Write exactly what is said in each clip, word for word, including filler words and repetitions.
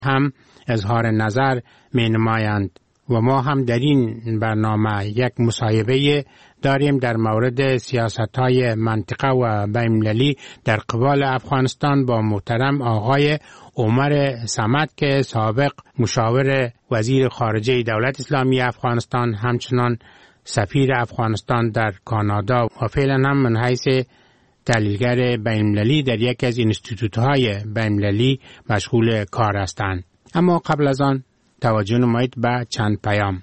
هم اظهار نظر می نمایند و ما هم در این برنامه یک مصاحبه داریم در مورد سیاست‌های منطقه و بین‌المللی در قبال افغانستان با محترم آقای عمر صمد که سابق مشاور وزیر خارجه دولت اسلامی افغانستان، همچنان سفیر افغانستان در کانادا و فعلا هم من حیث تحلیلگر بین‌المللی در یک از انستیتوت‌های بین‌المللی مشغول کار هستند. اما قبل از آن توجه نمایید به چند پیام.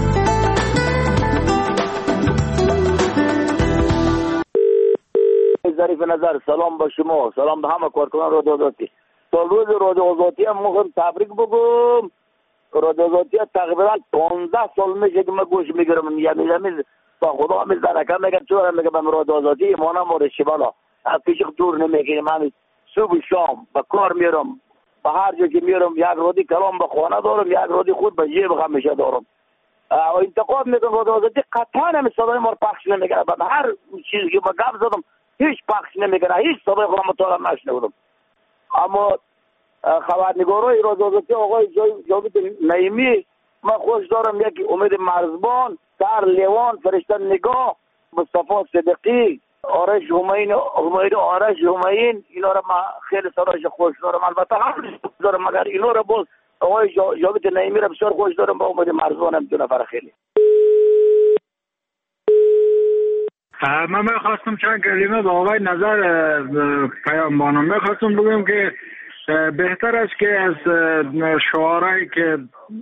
ظریف نظر، سلام با شما، سلام به همه کارکنان رادیو آزادی. تا روز رادیو آزادی هم میخوام تبریک بگم. رادیو آزادی تقریبا پانزده سال میشه که من گوش میگیرم. یعنی زمین با خدا میز درکم میگم چون میگم من رادیو آزادی ایمانم مورشی بالا از پیش دور نمیگیرم. من صبح شام به کار میرم، به هر جا که میرم یک رادی کلام به خانه دارم، یک رادی خود به جیب همیشه دارم. انتقاد میکنم رادیو آزادی قطعا هم صدای ما پخش نمیکنه. به هر چیزی که با گپ زدم هیچ پخش نمیکنه، هیچ صدای خودم مطالعه نشنیدم. اما خبرنگارای رادیو آزادی آقای جاوید نعیمی من خوش دارم، یکی امید مرزبان، سر لیوان، فرشته نگاه، مصطفی صدیقی، آرش همین، امید آرش همین، اینا رو من خیلی سرایش خوش دارم. البته هم دارم مگر اینا رو باز آقای جاوید نعیمی رو بسیار خوش دارم، با امید مرزبان هم دو نفر خیلی. من میخواستم چند کلمه به آقای نظر پیام بانم. میخواستم بگم که بهتر است که از شعارهایی که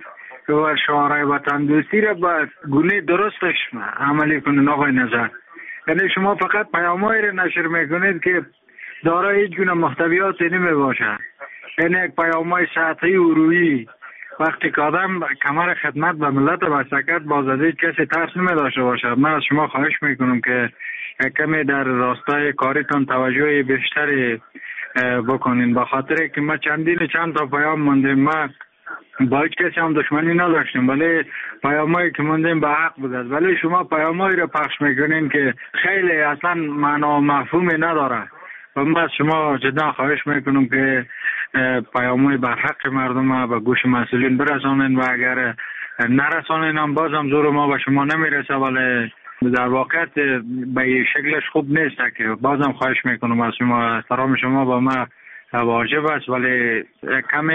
شعارهای وطن دوستی را به گونه درستش عملی کنید آقای نظر. یعنی شما فقط پیامایی را نشر میکنید که دارای هیچ گونه محتویاتی نمی باشد. یعنی یک پیامای سطحی و روحی. وقتی که آدم کمر خدمت به ملت بستکت باز از هیچ کسی ترس نمی داشته باشد. من از شما خواهش میکنم که کمی در راستای کاریتان توجه بیشتری بکنین، به خاطر که ما چندین چند تا پیام موندیم. ما با هیچ کسی هم دشمنی نداشتیم ولی پیامایی که موندیم به حق بود، ولی شما پیامایی رو پخش میکنین که خیلی اصلا معنا و مفهومی نداره و من از شما جدا خواهش میکنم که پیامای بر حق مردم به گوش مسئولین برسانین و اگر نرسانین هم بازم زور ما به شما نمیرسه، ولی در واقع به شکلش خوب نیست که بازم خواهش میکنم از شما. احترام شما با ما واجب است ولی کمی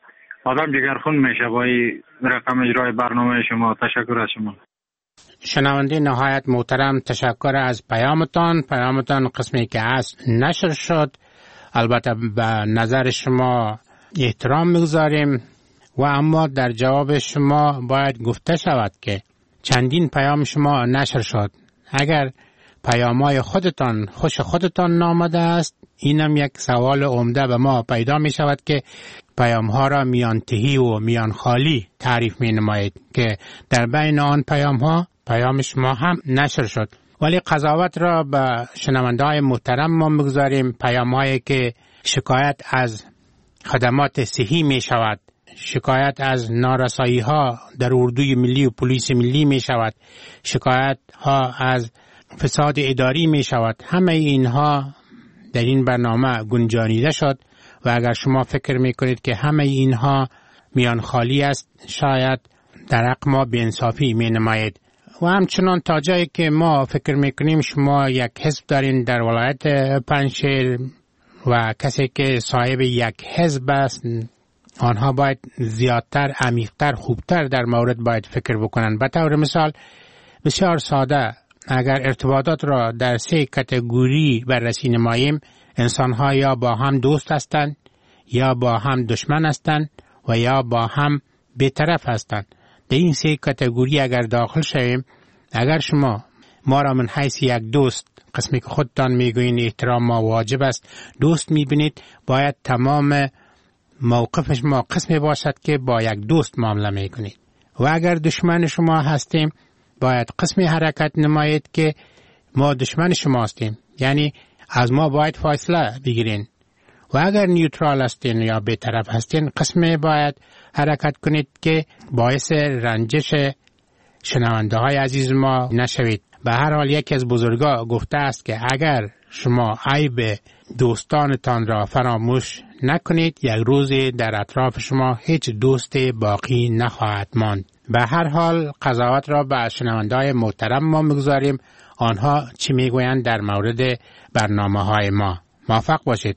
آدم جگرخون میشه با این رقم اجرای برنامه شما. تشکر از شما. شنونده نهایت محترم، تشکر از پیامتان. پیامتان قسمی که هست نشر شد، البته به نظر شما احترام میگذاریم و اما در جواب شما باید گفته شود که چندین پیام شما نشر شد. اگر پیامای خودتان خوش خودتان نامده است، اینم یک سوال عمده به ما پیدا می شود که پیام ها را میان تهی و میان خالی تعریف می نمایید که در بین آن پیام ها پیام شما هم نشر شد. ولی قضاوت را به شنونده های محترم ما میگذاریم. پیام هایی که شکایت از خدمات صحی می شود، شکایت از نارسایی ها در اردوی ملی و پلیس ملی می شود، شکایت ها از فساد اداری می شود، همه اینها در این برنامه گنجانیده شد و اگر شما فکر می کنید که همه اینها میان خالی است، شاید در حق ما بی‌انصافی می نمایید. و همچنان تا جایی که ما فکر می کنیم شما یک حزب دارین در ولایت پنجشیر و کسی که صاحب یک حزب است، آنها باید زیادتر، عمیق‌تر، خوبتر در مورد باید فکر بکنن. به طور مثال بسیار ساده، اگر ارتباطات را در سه کاتگوری بررسی نماییم، انسان‌ها یا با هم دوست هستند، یا با هم دشمن هستند و یا با هم بی‌طرف هستند. در این سه کاتگوری اگر داخل شویم، اگر شما ما را من حیث یک دوست، قسمی که خودتان میگوین احترام ما واجب است، دوست میبینید، باید تمام موقف شما قسمی باشد که با یک دوست معامله میکنید. و اگر دشمن شما هستیم، باید قسمی حرکت نمایید که ما دشمن شما هستیم، یعنی از ما باید فاصله بگیرین. و اگر نیوترال هستین یا بی‌طرف هستین، قسمی باید حرکت کنید که باعث رنجش شنونده های عزیز ما نشوید. به هر حال یکی از بزرگا گفته است که اگر شما عیب دوستانتان را فراموش نکنید یک روزی در اطراف شما هیچ دوست باقی نخواهد ماند. به هر حال قضاوت را به شنونده‌های محترم ما میگذاریم، آنها چی میگویند در مورد برنامه‌های ما. موفق باشید.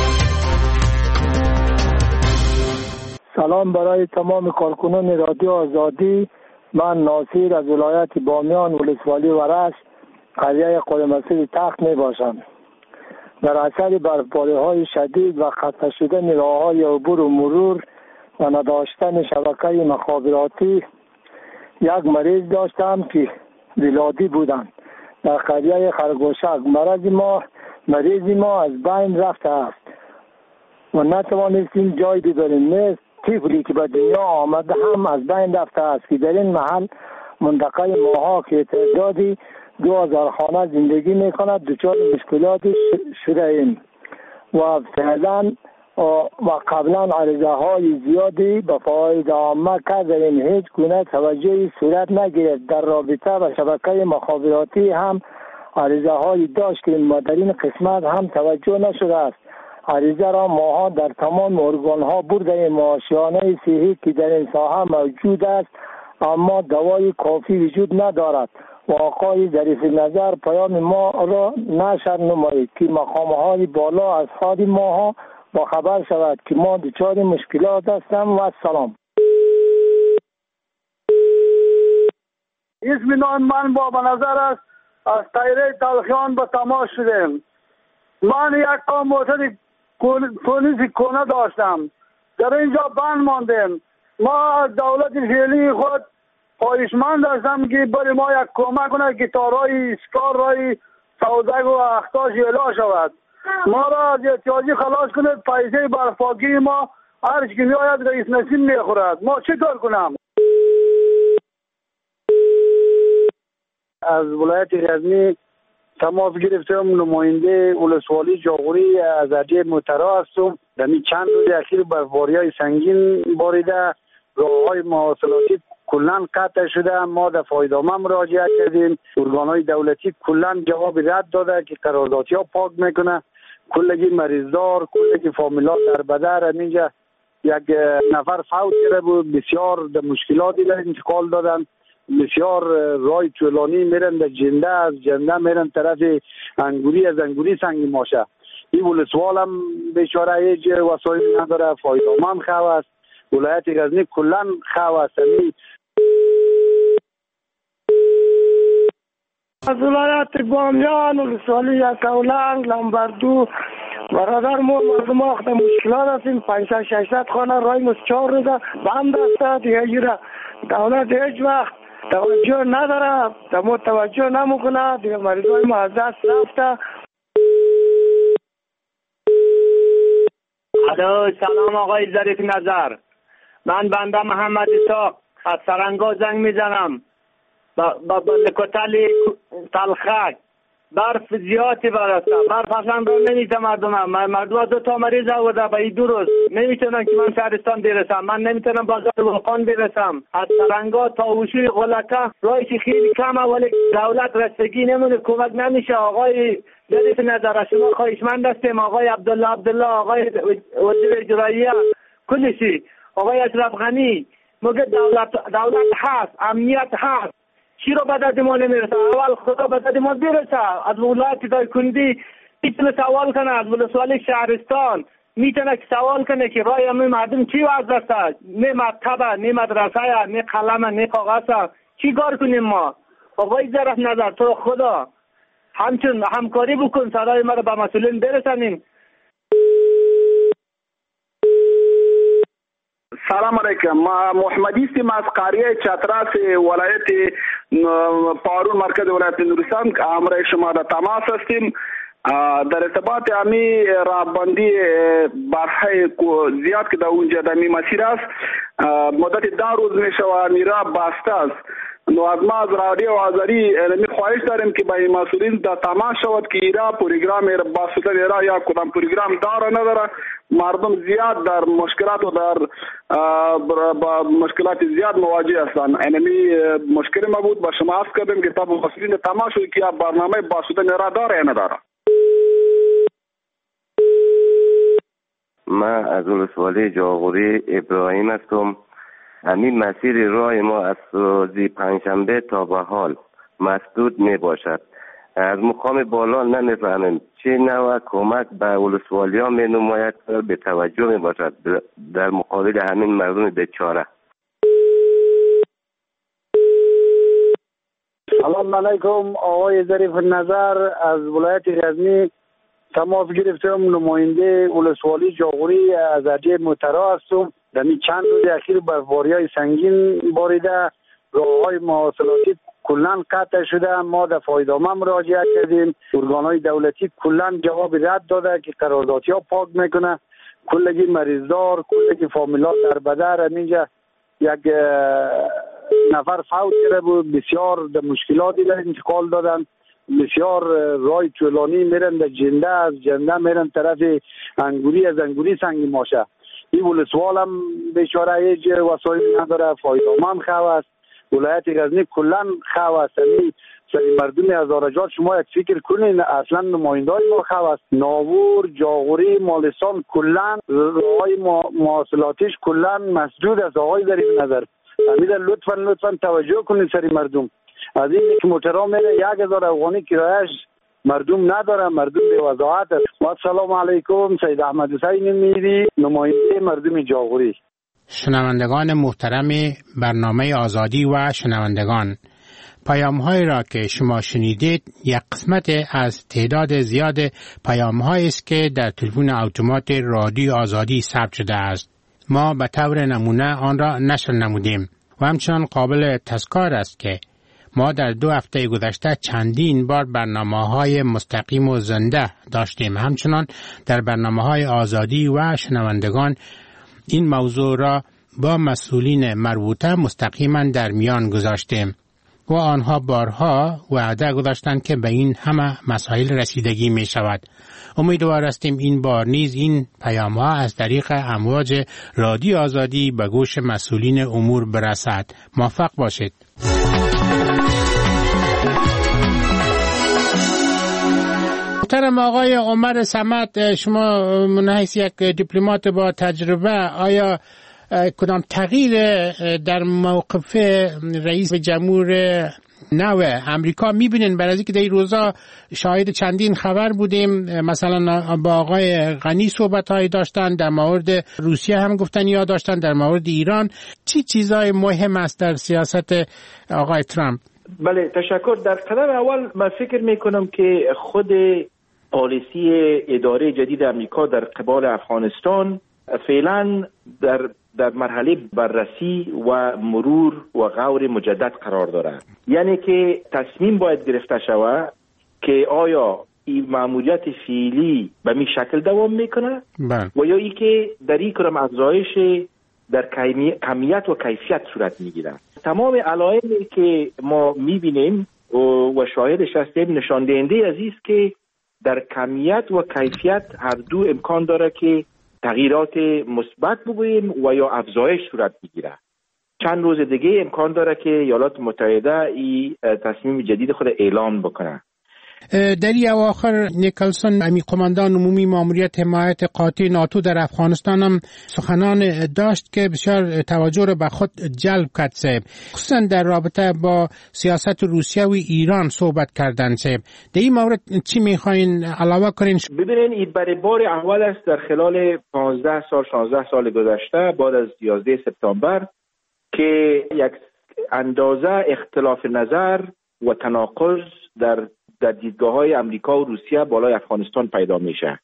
سلام برای تمام کارکنان رادیو آزادی. من ناصر از ولایت بامیان ولسوالی ورش قریه قرمسیر تخت می باشم. در اثر برفباری‌های شدید و خسته شدن راه‌های عبور و مرور و نداشتن شبکه مخابراتی یک مریض داشتم که ولادی بودند. در قریه خرگوشک مرض ما مریض ما از بین رفته است و نتوانستیم جای ببریم. نیست طفلی که به دنیا آمده هم از بین رفته است که در این محل منطقه ماها که تعدادی دو هزار خانه زندگی میکند دچار مشکلاتی شده ایم و فعلا و قبلا عرضه های زیادی به فواید عامه کردیم. هیچ گونه توجهی صورت نگرفت. در رابطه با شبکه مخابراتی هم عرضه های داشتیم و در این قسمت هم توجه نشده است. عریضه را ماها در تمام ارگان ها برده معاشیانه صحی که در این ساحه موجود است اما دوای کافی وجود ندارد و آقای ظریف نظر پیام ما را نشر نمایید که مقام های بالا از حال ماها با خبر شود که ما دچار مشکلات هستیم. و سلام. اسم نام من بابا نظر است. از تایره تلخیان به تماس شدیم. من یک تا موتر پلیس کنه داشتم. در اینجا بند ماندیم. ما از دولت فعلی خود خواهشمند هستم که برای ما یک کمک کنه که تارای اسکار رای سودگ و اختاش اعلا شود. ما را از احتیاجی خلاص کنید. پیسه برفاکی ما هرچی که می آید رئیس نسیم می خورد. ما چطور کنم؟ از ولایت غزنی تماس گرفتم. نماینده ولسوالی جاغوری از ارجه مترا هستم. در این چند روز اخیر برفباری‌های سنگین باریده، راه‌های مواصلاتی کلاً قطع شده. ما در فایدامه مراجعه کردیم. ارگان‌های دولتی کلاً جواب رد داده که قراردادی‌ها پاک میکنه. کلگی مریضدار، کلگی فامیلا در بدر. اینجا یک نفر فوت کرده بود. بسیار در مشکلاتی در انتقال دادن. بسیار رای طولانی میرن در جنده، از جنده میرن طرف انگوری، از انگوری سنگ ماشه. این ولسوال هم بیچاره هیچ وسایل نداره. فایدامه هم خواه است. ولایت غزنی کلن خواه است. از ولایت بامیان ولسوالی یکاولنگ لمبردو برادر ما مردم آخته مشکلات هستیم. پنجصد ششصد خانه رای مست چهار روزه بند است. دیگه ایره دولت هیچ وقت توجه نداره، دمو توجه نمیکنه. دیگه مریضای ما از دست رفته. الو، سلام آقای ظریف نظر. من بنده محمد اسحاق از سرنگا زنگ میزنم. با با لکوتالی تلخک برف زیادی برسته. برف اصلا رو نمیده مردم. مردم دو تا مریض آورده به این دو روز. نمیتونم که من شهرستان برسم. من نمیتونم بازار ولقان برسم. از سرنگا تا وشوی غلکه راهش خیلی کمه ولی دولت رسیدگی نمونه، کمک نمیشه. آقای ظریف نظر شما خواهشمند هستیم. آقای عبدالله عبدالله، آقای وزیر اجراییه، کلشی، آقای اشرف غنی، مگه دولت دولت هست، امنیت هست. چی رو به داد ما نمیرسه؟ اول خدا به داد ما برسه. از ولایت دایکندی میتونه سوال کنه، از ولسوالی شهرستان میتونه سوال کنه که رای همه مردم چی وضع است؟ نه مکتب، نه مدرسه، نه قلم، نه کاغذ. چی کار کنیم ما؟ آقای ظریف نظر تو خدا همچون همکاری بکن، صدای ما رو به مسئولین برسانیم. سلام علیکم. ما محمدی هستم از قریه چتراس ولایت پارون مرکز ولایت نورستان. همراه شما در تماس هستیم. در ارتباط امی رابندی برهای زیاد که در اونجا در می مسیر است. مدت ده روز می شود میرا بسته است. نو از ما از رادیو آذری می خواهش داریم که به مسئولین در تماس شود که ایرا پروگرام ایرا باسطه ایرا یا کدام پروگرام داره نداره. مردم زیاد در مشکلات و در با مشکلات زیاد مواجه هستند. اینمی مشکل ما بود با شما عرض کردیم که تا مسئولین تماس شد که برنامه باسطه ایرا داره یا نداره. من از ولسوالی جاغوری ابراهیم هستم. همین مسیر راه ما از روز پنجشنبه تا به حال مسدود می باشد. از مقام بالا نمیفهمیم چه نوع کمک به ولسوالی ها می نماید به توجه می باشد در مقابل همین مردم بیچاره. سلام علیکم آقای ظریف نظر از ولایت غزنی تماس گرفتم. نماینده ولسوالی جاغوری از ارجه مترا هستم. در این چند روز اخیر برفباری‌های سنگین باریده، راه‌های مواصلاتی کلاً قطع شده. ما در فایدنامه مراجعه کردیم، ارگان‌های دولتی کلاً جواب رد داده که قراردادی‌ها پاک میکنه. کلگی مریضدار، کلگی فامیلا در بدر. اینجا یک نفر فوت کرده بود، بسیار در مشکلاتی در انتقال دادن. بسیار رای طولانی میرن در جنده، از جنده میرن طرف انگوری، از انگوری سنگ ماشه. این ولسوال هم بیچاره هیچ وسایل نداره، فایدنامه هم خواه است. ولایت غزنی کلا خواه است. یعنی سری مردم هزارجات شما یک فکر کنین اصلا نمایندای ما خواه است. ناور، جاغوری، مالستان کلا راههای مواصلاتیش کلا مسدود است. آقای ظریف نظر امید لطفا لطفا توجه کنید سری مردم. از این که موترها میره یک هزار افغانی کرایش مردم نداره، مردم به وضاحت است. و السلام علیکم، سید احمد حسین میری، نماینده مردم جاغوری. شنوندگان محترم برنامه آزادی و شنوندگان، پیام‌هایی را که شما شنیدید یک قسمت از تعداد زیاد پیام‌هایی است که در تلفن اتومات رادیو آزادی ثبت شده است. ما به طور نمونه آن را نشر نمودیم و همچنان قابل تذکر است که ما در دو هفته گذشته چندین بار برنامه‌های مستقیم و زنده داشتیم. همچنان در برنامه‌های آزادی و شنوندگان این موضوع را با مسئولین مربوطه مستقیما در میان گذاشتیم و آنها بارها وعده گذاشتند که به این همه مسائل رسیدگی می شود. امیدوار هستیم این بار نیز این پیام‌ها از طریق امواج رادیو آزادی به گوش مسئولین امور برسد. موفق باشید. محترم آقای عمر صمد، شما من حیث یک دیپلمات با تجربه آیا کدام تغییر در موقف رئیس جمهور نو امریکا میبینین؟ برای اینکه در این روزا شاهد چندین خبر بودیم، مثلا با آقای غنی صحبت‌هایی داشتن، در مورد روسیه هم گفتن یا داشتن، در مورد ایران چی چیزای مهم است در سیاست آقای ترامپ؟ بله تشکر. در قدم اول من فکر میکنم که خود پالیسی اداره جدید امریکا در قبال افغانستان فعلا در در مرحله بررسی و مرور و غور مجدد قرار دارد. یعنی که تصمیم باید گرفته شود که آیا این مأموریت فعلی به می شکل دوام میکنه و یا ای که در این کدام افزایش در کمیت و کیفیت صورت میگیره. تمام علائمی که ما میبینیم و شاهدش هستیم نشان دهنده از است که در کمیت و کیفیت هر دو امکان داره که تغییرات مثبت بگوییم و یا افزایش صورت بگیره. چند روز دیگه امکان داره که ایالات متحده این تصمیم جدید خود اعلام بکنه. در این اواخر نیکلسون امی قماندان عمومی ماموریت حمایت قاطع ناتو در افغانستان هم سخنان داشت که بسیار توجه را به خود جلب کرد صاحب، خصوصا در رابطه با سیاست روسیه و ایران صحبت کردن صاحب. در این مورد چی میخواین علاوه کنین؟ ببینین این برای بار اول است در خلال پانزده سال شانزده سال گذشته بعد از یازده سپتامبر که یک اندازه اختلاف نظر و تناقض در در دیدگاه‌های امریکا و روسیه بالای افغانستان پیدا میشه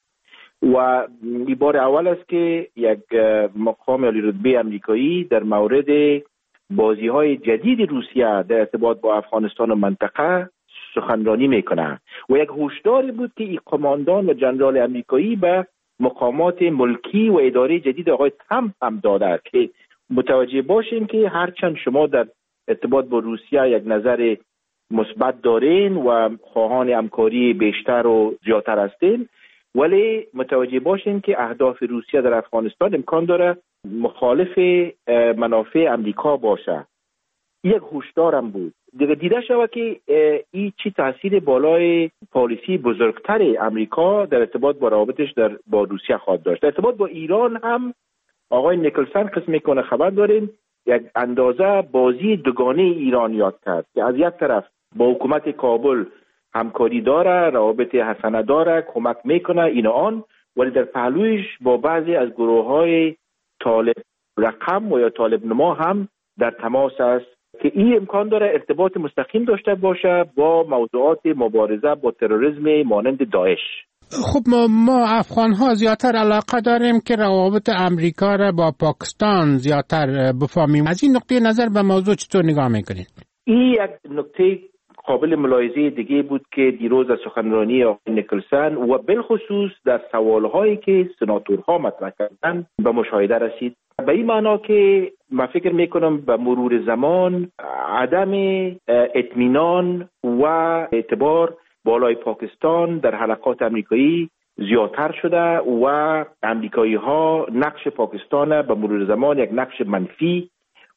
و این بار اول است که یک مقام عالی رتبه امریکایی در مورد بازی‌های جدید روسیه در ارتباط با افغانستان و منطقه سخنرانی میکنه و یک هشداری بود که این قماندان و جنرال امریکایی به مقامات ملکی و اداره جدید آقای ترامپ هم داده که متوجه باشین که هرچند شما در ارتباط با روسیه یک نظر مثبت دارین و خواهان همکاری بیشتر و زیادتر هستین، ولی متوجه باشین که اهداف روسیه در افغانستان امکان داره مخالف منافع امریکا باشه. یک هشدارم بود دیگه دیده شود که این چی تاثیر بالای پالیسی بزرگتر امریکا در ارتباط با روابطش در با روسیه خواهد داشت. در ارتباط با ایران هم آقای نیکلسن قسم میکنه خبر دارین یک اندازه بازی دوگانه ایران یاد کرد که از یک طرف با حکومت کابل همکاری داره، روابط حسنه داره، کمک میکنه این آن، ولی در پهلویش با بعضی از گروه های طالب رقم و یا طالب نما هم در تماس است که این امکان داره ارتباط مستقیم داشته باشه با موضوعات مبارزه با تروریسم مانند داعش. خب ما, ما افغان ها زیادتر علاقه داریم که روابط امریکا را با پاکستان زیادتر بفهمیم. از این نقطه نظر به موضوع چطور نگاه میکنید؟ این یک نکته قابل ملاحظه دیگه بود که دیروز از سخنرانی آقای نیکلسن و بالخصوص در سوالهایی که سناتورها مطرح کردن به مشاهده رسید. به این معنا که من فکر میکنم به مرور زمان عدم اطمینان و اعتبار بالای پاکستان در حلقات امریکایی زیادتر شده و امریکایی ها نقش پاکستان به مرور زمان یک نقش منفی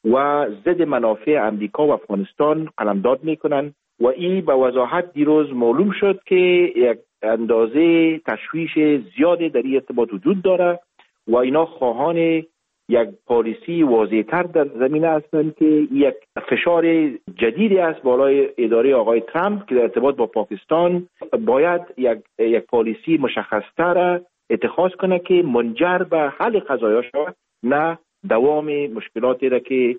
و ضد منافع امریکا و افغانستان قلمداد میکنن و این به وضاحت دیروز معلوم شد که یک اندازه تشویش زیاده در این ارتباط وجود داره و اینا خواهان یک پالیسی واضح‌تر در زمینه هستند که یک فشار جدیدی است بالای اداره آقای ترامپ که در ارتباط با پاکستان باید یک یک پالیسی مشخص‌تر اتخاذ کنه که منجر به حل قضایا شود، نه دوام مشکلاتی را که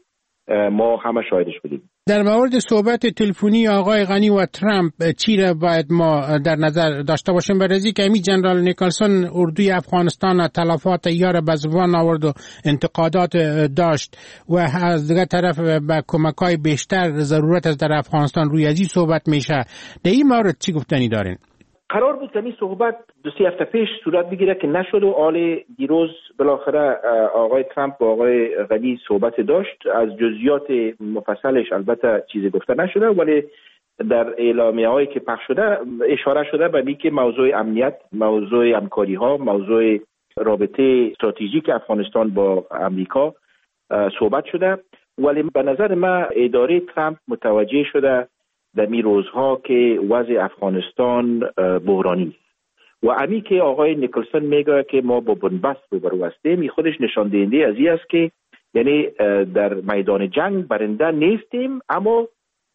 ما همه شاهدش بودیم. در مورد صحبت تلفنی آقای غنی و ترامپ چی را باید ما در نظر داشته باشیم؟ برای که امی جنرال نیکلسن اردوی افغانستان تلفات یار به زبان آورد و انتقادات داشت و از دیگر طرف به کمک‌های بیشتر ضرورت است در افغانستان روی ازی صحبت میشه. در این مورد چی گفتنی دارین؟ قرار بود که این صحبت دو سه هفته پیش صورت بگیره که نشد و آل دیروز بالاخره آقای ترامپ با آقای غنی صحبت داشت. از جزئیات مفصلش البته چیزی گفته نشده، ولی در اعلامیه هایی که پخش شده اشاره شده به اینکه موضوع امنیت، موضوع همکاری ها، موضوع رابطه استراتژیک افغانستان با امریکا صحبت شده. ولی به نظر من اداره ترامپ متوجه شده در می روزها که وضع افغانستان بحرانی است و امی که آقای نیکلسن میگه که ما با بنبست روبرو هستیم، می خودش نشان دهنده از این است که یعنی در میدان جنگ برنده نیستیم اما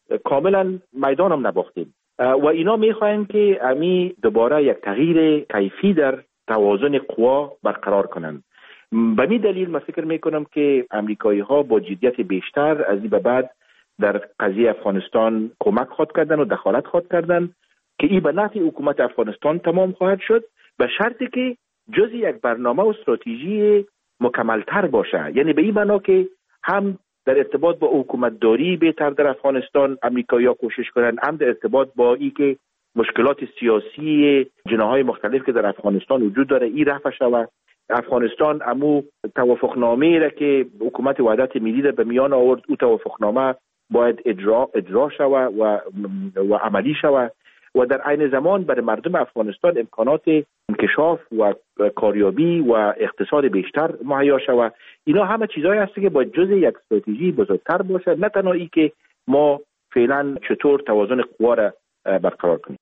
کاملا میدان هم نباختیم و اینا میخواین که امی دوباره یک تغییر کیفی در توازن قوا برقرار کنن. به این دلیل من فکر میکنم که امریکایی ها با جدیت بیشتر از این به بعد در قضیه افغانستان کمک خواهد کردن و دخالت خواهد کردن که این به نفع حکومت افغانستان تمام خواهد شد، به شرطی که جزء یک برنامه و استراتژی مکملتر باشه. یعنی به این معنا که هم در ارتباط با حکومت داری بهتر در افغانستان امریکایی‌ها کوشش کنند، هم در ارتباط با این که مشکلات سیاسی جناح‌های مختلف که در افغانستان وجود داره این رفع شود. افغانستان امو توافقنامه‌ای را که حکومت وحدت ملی را به میان آورد، او توافقنامه باید اجرا اجرا شود و و عملی شود و در عین زمان برای مردم افغانستان امکانات انکشاف و کاریابی و اقتصاد بیشتر مهیا شود. اینا همه چیزایی هست که باید جزء یک استراتژی بزرگتر باشه، نه تنها ای که ما فعلا چطور توازن قوا را برقرار کنیم.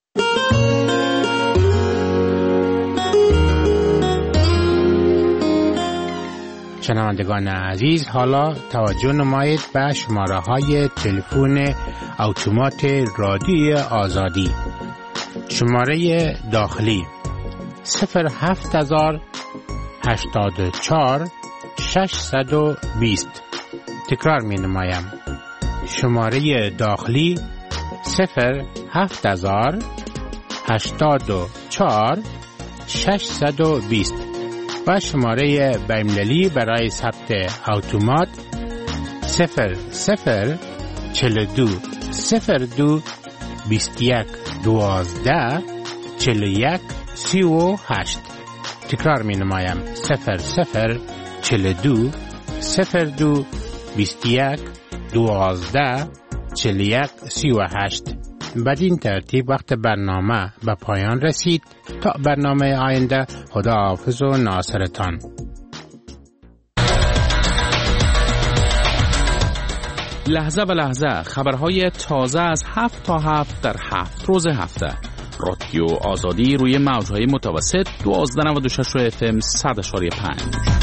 شنوندگان عزیز، حالا توجه نمایید به شماره های تلفن اتومات رادیوی آزادی. شماره داخلی صفر هفت هزار هشتاد و چهار ششصد و بیست. تکرار می نمایم. شماره داخلی صفر هفت هزار هشتاد و چهار ششصد و بیست و شماره بین‌المللی برای ثبت اتومات صفر صفر چهل و دو صفر دو بیست و یک دوازده چهل و یک سی و هشت. تکرار می نمایم. صفر صفر چهل و دو صفر دو بیست و یک دوازده چهل و یک سی و هشت. بدین ترتیب وقت برنامه به پایان رسید. تا برنامه آینده، خداحافظ و ناصرتان. لحظه به لحظه خبرهای تازه از هفت تا هفت در هفت روز هفته. رادیو آزادی روی موجهای متوسط دوازده نود و شش اف ام صد و پنج.